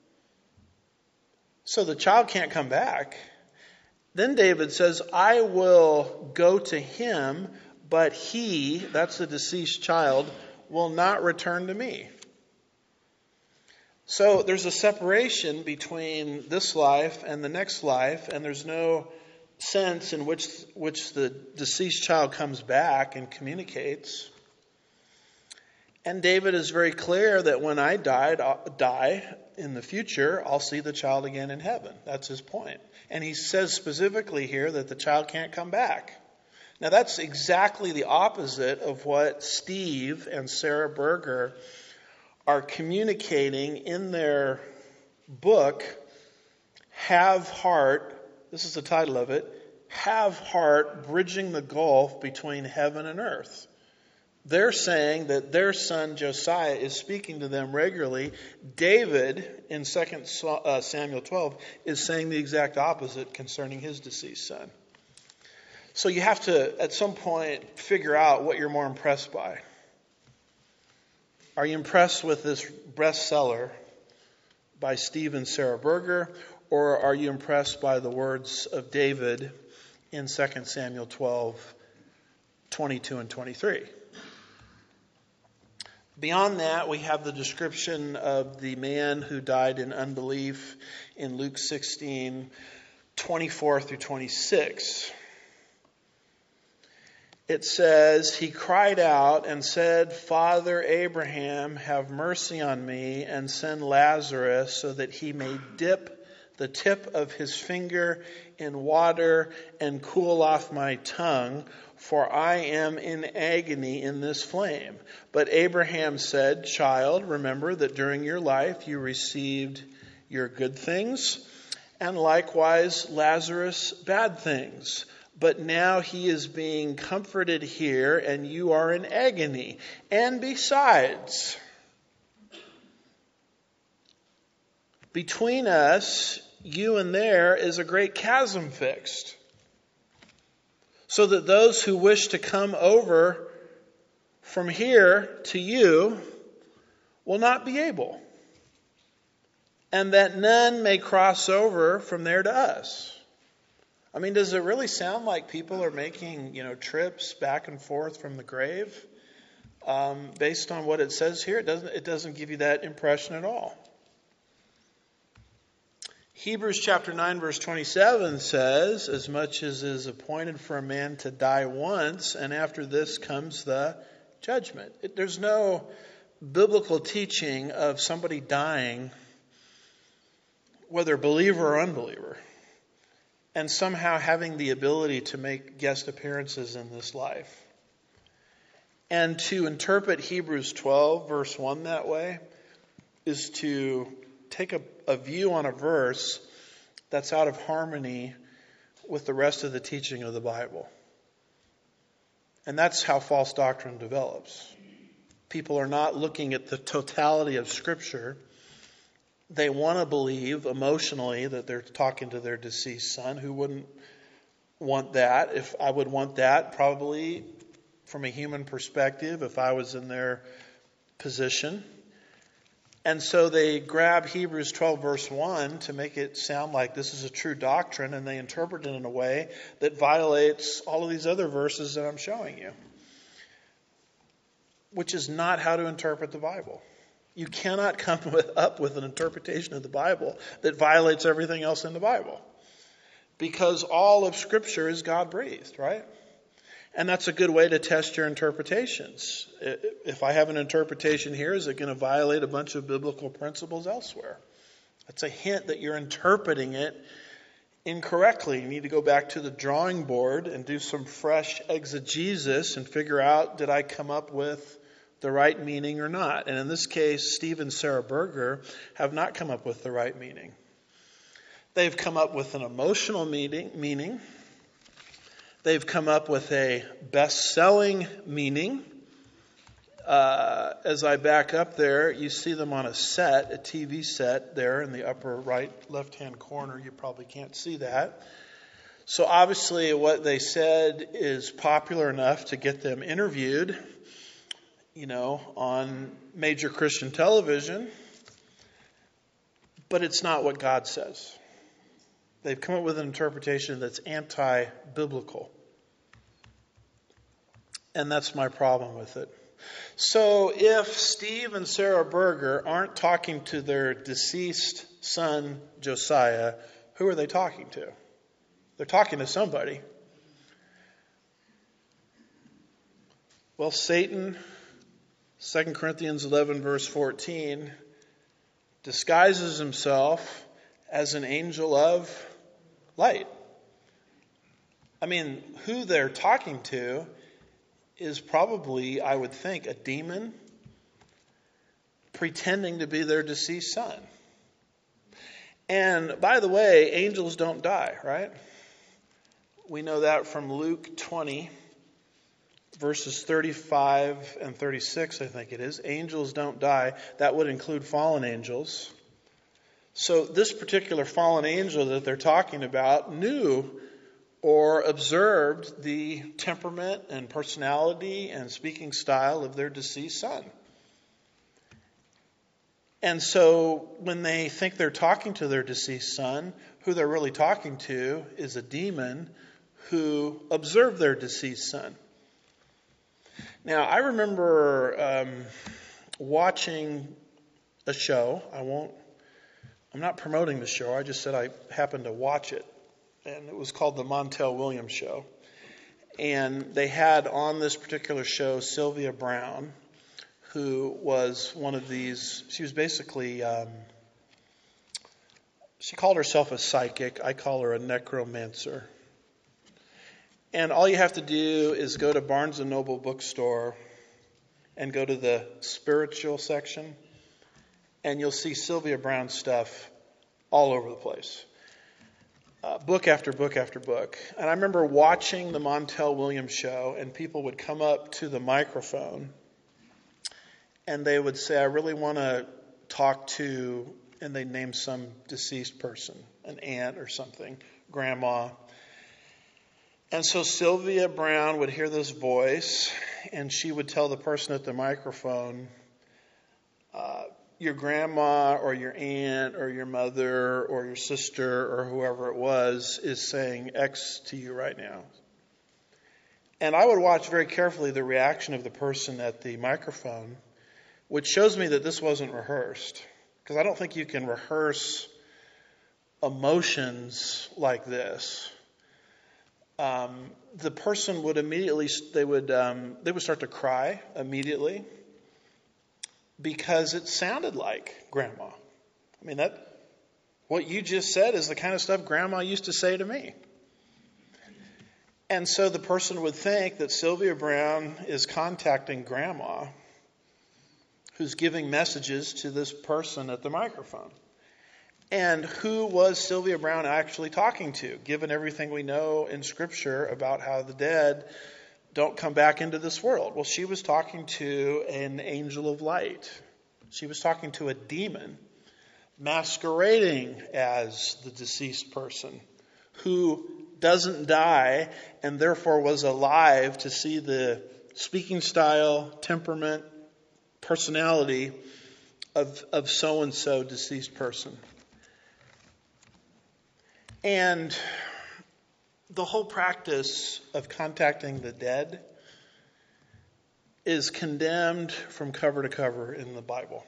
Speaker 1: So the child can't come back. Then David says, I will go to him, but he, that's the deceased child, will not return to me. So there's a separation between this life and the next life, and there's no sense in which which the deceased child comes back and communicates. And David is very clear that when I died, I'll die in the future, I'll see the child again in heaven. That's his point. And he says specifically here that the child can't come back. Now that's exactly the opposite of what Steve and Sarah Berger are communicating in their book, Have Heart. This is the title of it. Have Heart, Bridging the Gulf Between Heaven and Earth. They're saying that their son Josiah is speaking to them regularly. David, in Second Samuel twelve, is saying the exact opposite concerning his deceased son. So you have to, at some point, figure out what you're more impressed by. Are you impressed with this bestseller by Steve and Sarah Berger, or are you impressed by the words of David in Second Samuel twelve, twenty-two and twenty-three? Beyond that, we have the description of the man who died in unbelief in Luke sixteen, twenty-four through twenty-six. it says, he cried out and said, Father Abraham, have mercy on me and send Lazarus so that he may dip the tip of his finger in water and cool off my tongue, for I am in agony in this flame. But Abraham said, Child, remember that during your life you received your good things, and likewise Lazarus bad things. But now he is being comforted here, and you are in agony. And besides, between us, you and there, is a great chasm fixed, so that those who wish to come over from here to you will not be able, and that none may cross over from there to us. I mean, does it really sound like people are making, you know, trips back and forth from the grave? Um, based on what it says here, it doesn't, it doesn't give you that impression at all. Hebrews chapter nine verse twenty-seven says, as much as is appointed for a man to die once, and after this comes the judgment. It, there's no biblical teaching of somebody dying, whether believer or unbeliever, and somehow having the ability to make guest appearances in this life. And to interpret Hebrews twelve verse one that way is to take a, a view on a verse that's out of harmony with the rest of the teaching of the Bible. And that's how false doctrine develops. People are not looking at the totality of Scripture. They want to believe emotionally that they're talking to their deceased son. Who wouldn't want that? If I would want that, probably from a human perspective, if I was in their position. And so they grab Hebrews twelve verse one to make it sound like this is a true doctrine, and they interpret it in a way that violates all of these other verses that I'm showing you, which is not how to interpret the Bible. You cannot come with, up with an interpretation of the Bible that violates everything else in the Bible, because all of Scripture is God-breathed, right? And that's a good way to test your interpretations. If I have an interpretation here, is it going to violate a bunch of biblical principles elsewhere? That's a hint that you're interpreting it incorrectly. You need to go back to the drawing board and do some fresh exegesis and figure out, did I come up with the right meaning or not? And in this case, Steve and Sarah Berger have not come up with the right meaning. They've come up with an emotional meaning, meaning. They've come up with a best-selling meaning. Uh, as I back up there, you see them on a set, a T V set there in the upper right, left-hand corner. You probably can't see that. So obviously what they said is popular enough to get them interviewed, you know, on major Christian television. But it's not what God says. They've come up with an interpretation that's anti-biblical. And that's my problem with it. So if Steve and Sarah Berger aren't talking to their deceased son, Josiah, who are they talking to? They're talking to somebody. Well, Satan, Second Corinthians eleven verse fourteen, disguises himself as an angel of light. I mean, who they're talking to is probably, I would think, a demon pretending to be their deceased son. And by the way, angels don't die, right? We know that from Luke twenty, verses thirty-five and thirty-six, I think it is. Angels don't die. That would include fallen angels. So this particular fallen angel that they're talking about knew or observed the temperament and personality and speaking style of their deceased son. And so when they think they're talking to their deceased son, who they're really talking to is a demon who observed their deceased son. Now, I remember um, watching a show. I won't, I'm not promoting the show. I just said I happened to watch it. And it was called the Montel Williams Show. And they had on this particular show Sylvia Brown, who was one of these, she was basically, um, she called herself a psychic. I call her a necromancer. And all you have to do is go to Barnes and Noble bookstore and go to the spiritual section, and you'll see Sylvia Brown stuff all over the place. Uh, book after book after book. And I remember watching the Montel Williams show, and people would come up to the microphone and they would say, I really want to talk to, and they name some deceased person, an aunt or something, grandma. And so Sylvia Brown would hear this voice, and she would tell the person at the microphone, uh, your grandma or your aunt or your mother or your sister or whoever it was is saying X to you right now. And I would watch very carefully the reaction of the person at the microphone, which shows me that this wasn't rehearsed. Because I don't think you can rehearse emotions like this. Um, the person would immediately, they would, um, they would start to cry immediately because it sounded like grandma. I mean, that, what you just said is the kind of stuff grandma used to say to me. And so the person would think that Sylvia Brown is contacting grandma, who's giving messages to this person at the microphone. And who was Sylvia Brown actually talking to, given everything we know in Scripture about how the dead don't come back into this world? Well, she was talking to an angel of light. She was talking to a demon masquerading as the deceased person who doesn't die and therefore was alive to see the speaking style, temperament, personality of, of so-and-so deceased person. And the whole practice of contacting the dead is condemned from cover to cover in the Bible.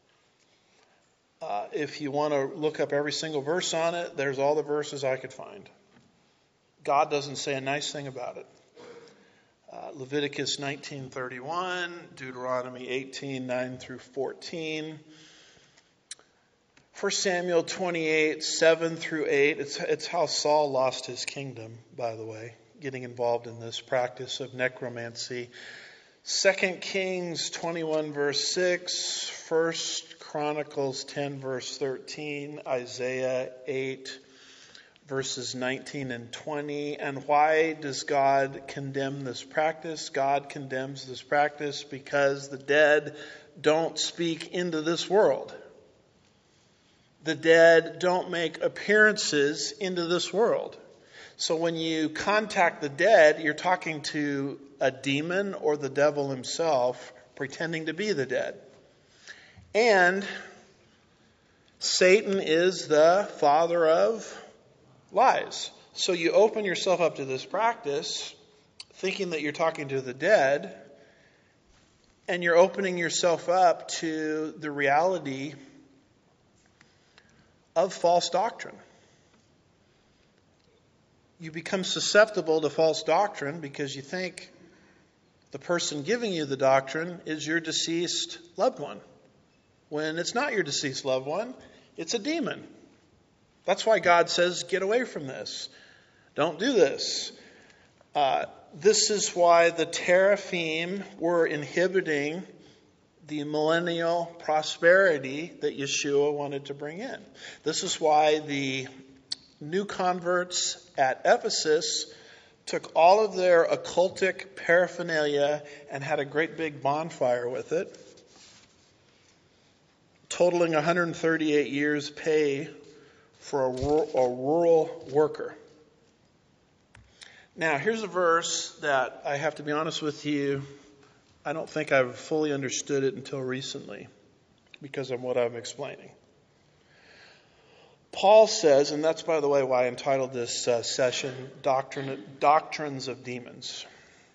Speaker 1: Uh, if you want to look up every single verse on it, there's all the verses I could find. God doesn't say a nice thing about it. Uh, Leviticus nineteen thirty-one, Deuteronomy eighteen nine through fourteen, First Samuel twenty-eight seven through eight. It's it's how Saul lost his kingdom, by the way, getting involved in this practice of necromancy. Second Kings twenty-one verse six, First Chronicles ten verse thirteen, Isaiah eight verses nineteen and twenty. And why does God condemn this practice? God condemns this practice because the dead don't speak into this world. The dead don't make appearances into this world. So when you contact the dead, you're talking to a demon or the devil himself pretending to be the dead. And Satan is the father of lies. So you open yourself up to this practice thinking that you're talking to the dead, and you're opening yourself up to the reality of false doctrine. You become susceptible to false doctrine because you think the person giving you the doctrine is your deceased loved one, when it's not your deceased loved one, it's a demon. That's why God says, get away from this. Don't do this. Uh, this is why the teraphim were inhibiting the millennial prosperity that Yeshua wanted to bring in. This is why the new converts at Ephesus took all of their occultic paraphernalia and had a great big bonfire with it, totaling one hundred thirty-eight years' pay for a rural, a rural worker. Now, here's a verse that I have to be honest with you, I don't think I've fully understood it until recently because of what I'm explaining. Paul says, and that's, by the way, why I entitled this uh, session, Doctrine, Doctrines of Demons.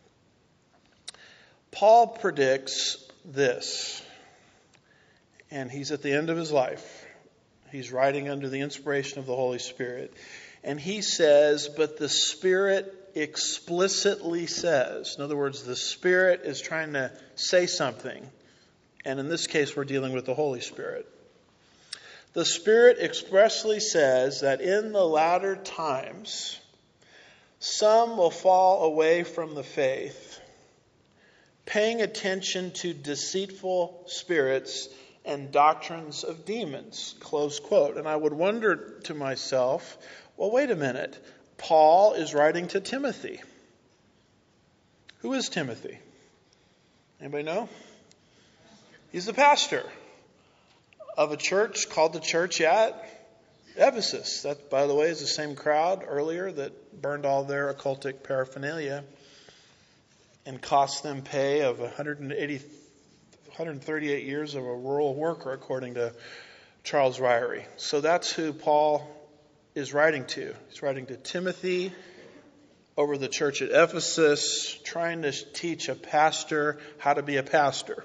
Speaker 1: Paul predicts this, and he's at the end of his life. He's writing under the inspiration of the Holy Spirit. And he says, but the Spirit explicitly says, in other words, the Spirit is trying to say something, and in this case we're dealing with the Holy Spirit. The Spirit expressly says that in the latter times, some will fall away from the faith, paying attention to deceitful spirits and doctrines of demons, close quote. And I would wonder to myself, well, wait a minute. Paul is writing to Timothy. Who is Timothy? Anybody know? He's the pastor of a church called the church at Ephesus. That, by the way, is the same crowd earlier that burned all their occultic paraphernalia and cost them pay of one hundred eighty, one hundred thirty-eight years of a rural worker, according to Charles Ryrie. So that's who Paul is writing to. He's writing to Timothy over the church at Ephesus, trying to teach a pastor how to be a pastor.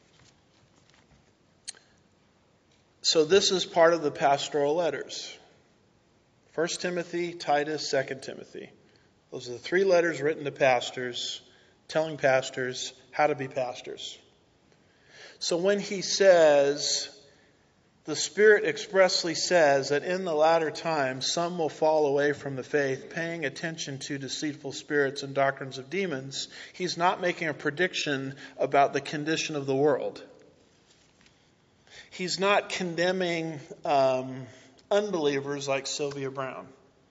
Speaker 1: So this is part of the pastoral letters. First Timothy, Titus, Second Timothy. Those are the three letters written to pastors, telling pastors how to be pastors. So when he says, the Spirit expressly says that in the latter times some will fall away from the faith, paying attention to deceitful spirits and doctrines of demons, he's not making a prediction about the condition of the world. He's not condemning um, unbelievers like Sylvia Brown.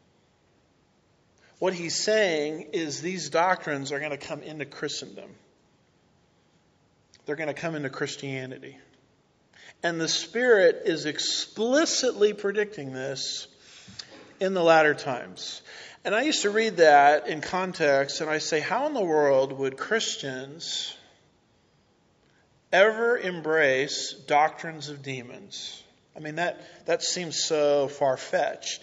Speaker 1: What he's saying is these doctrines are going to come into Christendom. They're going to come into Christianity. And the Spirit is explicitly predicting this in the latter times. And I used to read that in context, and I say, how in the world would Christians ever embrace doctrines of demons? I mean, that, that seems so far-fetched.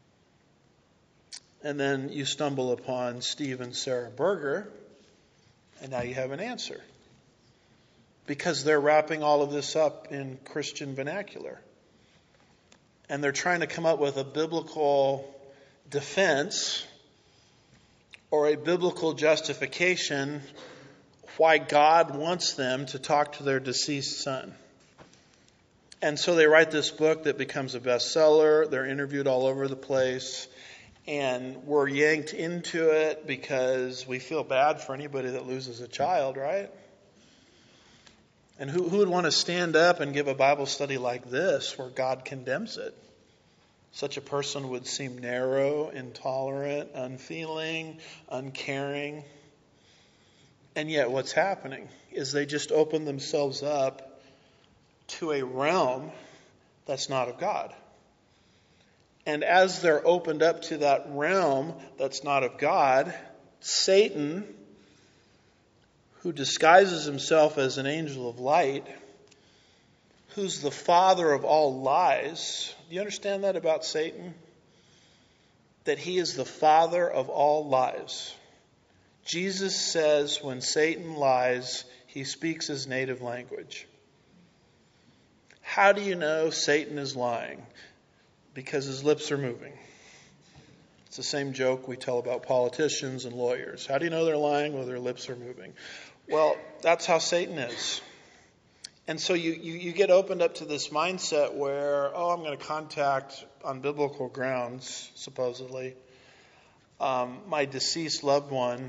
Speaker 1: And then you stumble upon Steve and Sarah Berger, and now you have an answer. Because they're wrapping all of this up in Christian vernacular. And they're trying to come up with a biblical defense or a biblical justification why God wants them to talk to their deceased son. And so they write this book that becomes a bestseller. They're interviewed all over the place. And we're yanked into it because we feel bad for anybody that loses a child, right? And who, who would want to stand up and give a Bible study like this where God condemns it? Such a person would seem narrow, intolerant, unfeeling, uncaring. And yet what's happening is they just open themselves up to a realm that's not of God. And as they're opened up to that realm that's not of God, Satan, who disguises himself as an angel of light, who's the father of all lies. Do you understand that about Satan? That he is the father of all lies. Jesus says when Satan lies, he speaks his native language. How do you know Satan is lying? Because his lips are moving. It's the same joke we tell about politicians and lawyers. How do you know they're lying? Well, their lips are moving. Well, that's how Satan is. And so you, you, you get opened up to this mindset where, oh, I'm going to contact on biblical grounds, supposedly, um, my deceased loved one,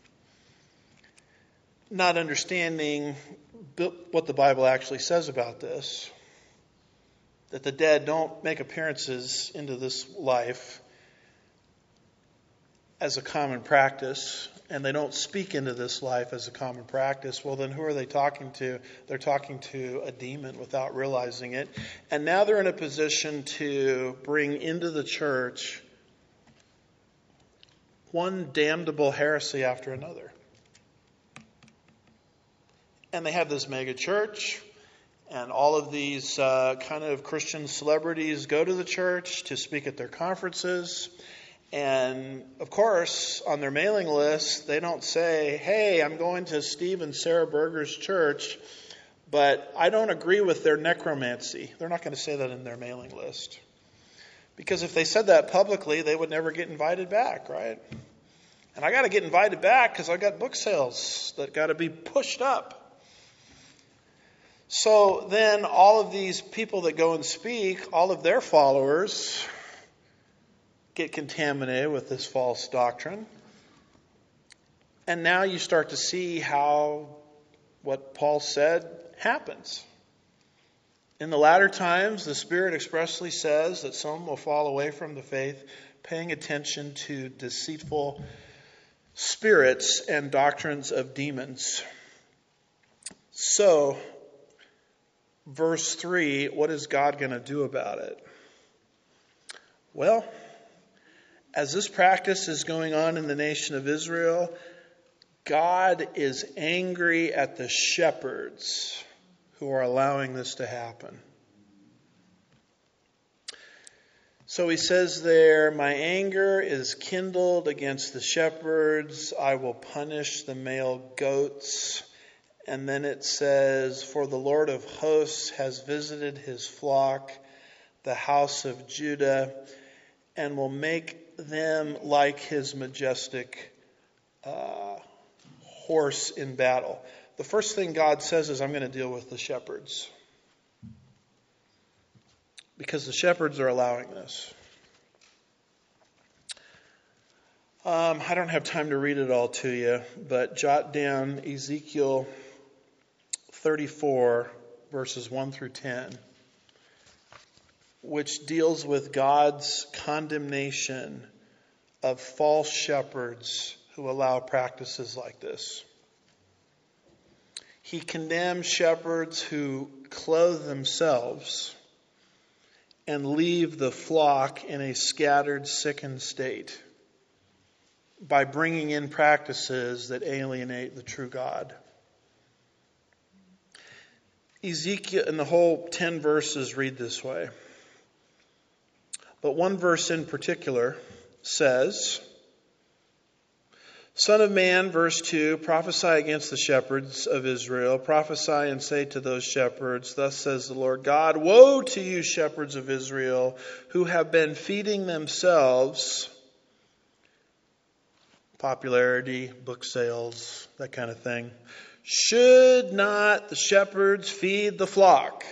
Speaker 1: not understanding what the Bible actually says about this. That the dead don't make appearances into this life as a common practice, and they don't speak into this life as a common practice. Well, then who are they talking to? They're talking to a demon without realizing it. And now they're in a position to bring into the church one damnable heresy after another. And they have this mega church. And all of these uh, kind of Christian celebrities go to the church to speak at their conferences. And, of course, on their mailing list, they don't say, hey, I'm going to Steve and Sarah Berger's church, but I don't agree with their necromancy. They're not going to say that in their mailing list. Because if they said that publicly, they would never get invited back, right? And I got to get invited back because I got book sales that got to be pushed up. So then all of these people that go and speak, all of their followers get contaminated with this false doctrine. And now you start to see how what Paul said happens. In the latter times, the Spirit expressly says that some will fall away from the faith, paying attention to deceitful spirits and doctrines of demons. So, verse three, what is God going to do about it? Well, as this practice is going on in the nation of Israel, God is angry at the shepherds who are allowing this to happen. So he says there, my anger is kindled against the shepherds. I will punish the male goats. And then it says, for the Lord of hosts has visited his flock, the house of Judah, and will make them like his majestic uh, horse in battle. The first thing God says is, I'm going to deal with the shepherds. Because the shepherds are allowing this. Um, I don't have time to read it all to you, but jot down Ezekiel thirty-four, verses one through ten, which deals with God's condemnation of false shepherds who allow practices like this. He condemns shepherds who clothe themselves and leave the flock in a scattered, sickened state by bringing in practices that alienate the true God. Ezekiel, and the whole ten verses read this way. But one verse in particular says, Son of man, verse two, prophesy against the shepherds of Israel. Prophesy and say to those shepherds, thus says the Lord God, woe to you shepherds of Israel who have been feeding themselves. Popularity, book sales, that kind of thing. Should not the shepherds feed the flock?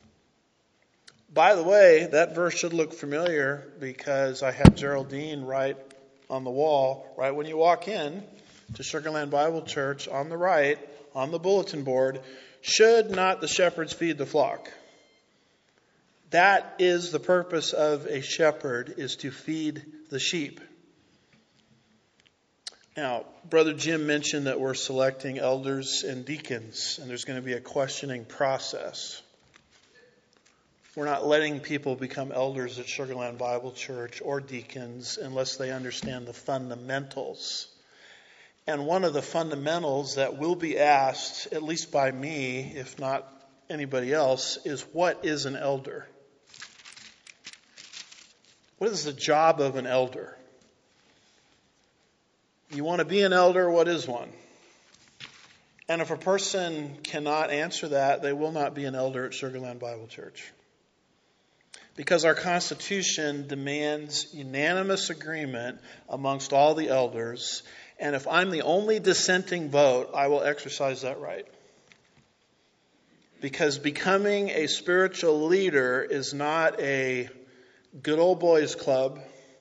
Speaker 1: By the way, that verse should look familiar because I have Geraldine right on the wall, right when you walk in to Sugar Land Bible Church, on the right, on the bulletin board, should not the shepherds feed the flock? That is the purpose of a shepherd, is to feed the sheep. Now, Brother Jim mentioned that we're selecting elders and deacons, and there's going to be a questioning process. We're not letting people become elders at Sugar Land Bible Church or deacons unless they understand the fundamentals. And one of the fundamentals that will be asked, at least by me, if not anybody else, is what is an elder? What is the job of an elder? You want to be an elder, what is one? And if a person cannot answer that, they will not be an elder at Sugar Land Bible Church. Because our Constitution demands unanimous agreement amongst all the elders. And if I'm the only dissenting vote, I will exercise that right. Because becoming a spiritual leader is not a good old boys club.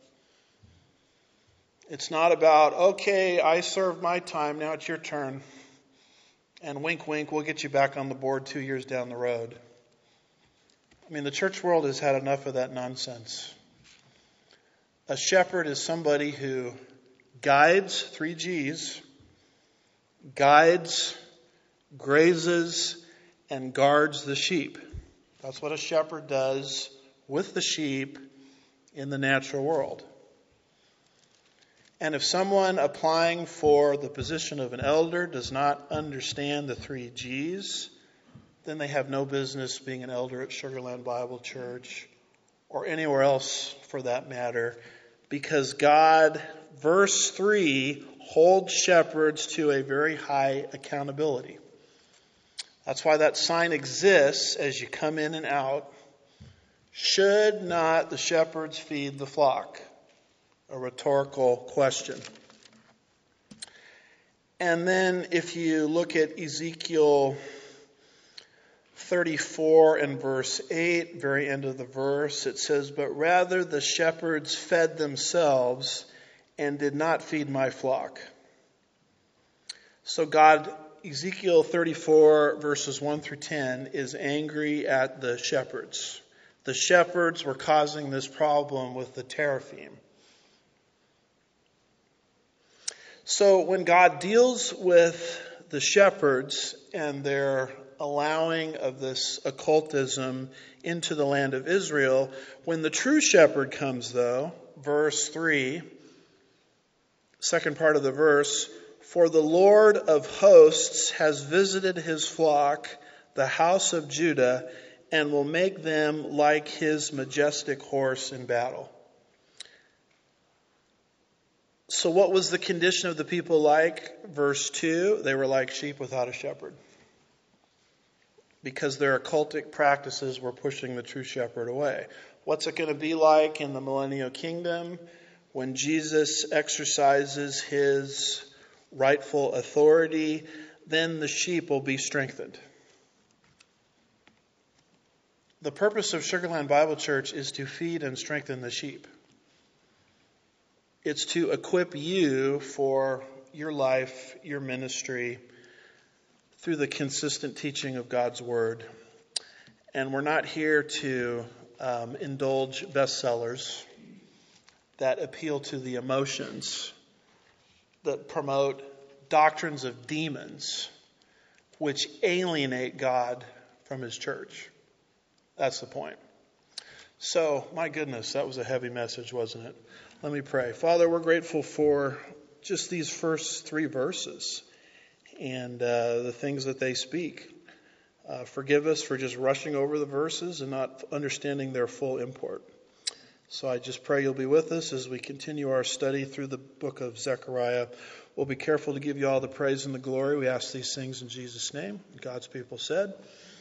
Speaker 1: It's not about, okay, I served my time, now it's your turn. And wink, wink, we'll get you back on the board two years down the road. I mean, the church world has had enough of that nonsense. A shepherd is somebody who guides, three G's, guides, grazes, and guards the sheep. That's what a shepherd does with the sheep in the natural world. And if someone applying for the position of an elder does not understand the three G's, then they have no business being an elder at Sugar Land Bible Church or anywhere else for that matter, because God, verse three, holds shepherds to a very high accountability. That's why that sign exists as you come in and out. Should not the shepherds feed the flock? A rhetorical question. And then if you look at Ezekiel thirty-four and verse eight, very end of the verse, it says, "But rather the shepherds fed themselves and did not feed my flock." So God, Ezekiel thirty-four verses one through ten, is angry at the shepherds. The shepherds were causing this problem with the teraphim. So when God deals with the shepherds and their allowing of this occultism into the land of Israel, when the true shepherd comes, though, verse three, second part of the verse, "For the Lord of hosts has visited his flock, the house of Judah, and will make them like his majestic horse in battle." So what was the condition of the people like? Verse two, they were like sheep without a shepherd, because their occultic practices were pushing the true shepherd away. What's it going to be like in the millennial kingdom when Jesus exercises his rightful authority? Then the sheep will be strengthened. The purpose of Sugarland Bible Church is to feed and strengthen the sheep. It's to equip you for your life, your ministry, through the consistent teaching of God's Word. And we're not here to um, indulge bestsellers that appeal to the emotions, that promote doctrines of demons, which alienate God from his church. That's the point. So, my goodness, that was a heavy message, wasn't it? Let me pray. Father, we're grateful for just these first three verses and uh, the things that they speak. Uh, forgive us for just rushing over the verses and not understanding their full import. So I just pray you'll be with us as we continue our study through the book of Zechariah. We'll be careful to give you all the praise and the glory. We ask these things in Jesus' name. God's people said,